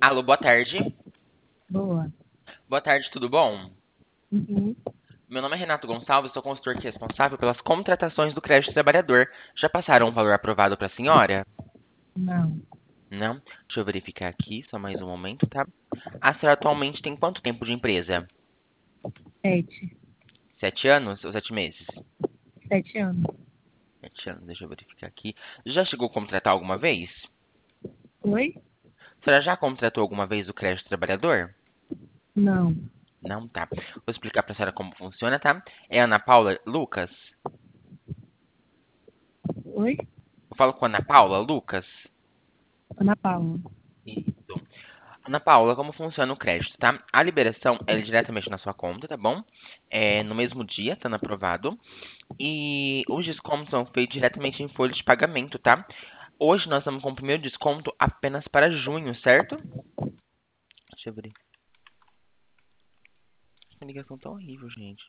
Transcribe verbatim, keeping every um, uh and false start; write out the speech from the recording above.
Alô, boa tarde. Boa. Boa tarde, tudo bom? Uhum. Meu nome é Renato Gonçalves, sou consultor aqui responsável pelas contratações do crédito trabalhador. Já passaram um valor aprovado para a senhora? Não. Não? Deixa eu verificar aqui, só mais um momento, tá? A senhora atualmente tem quanto tempo de empresa? Sete. Sete anos ou sete meses? Sete anos. Sete anos, deixa eu verificar aqui. Já chegou a contratar alguma vez? Oi? A senhora já contratou alguma vez o crédito trabalhador? Não. Não, tá. Vou explicar para a senhora como funciona, tá? É Ana Paula Lucas? Oi? Eu falo com Ana Paula Lucas? Ana Paula. Isso. Ana Paula, como funciona o crédito, tá? A liberação é diretamente na sua conta, tá bom? É no mesmo dia, estando aprovado. E os descontos são feitos diretamente em folha de pagamento, tá? Hoje nós estamos com o primeiro desconto apenas para junho, certo? Deixa eu ver. Que ligação tão horrível, gente.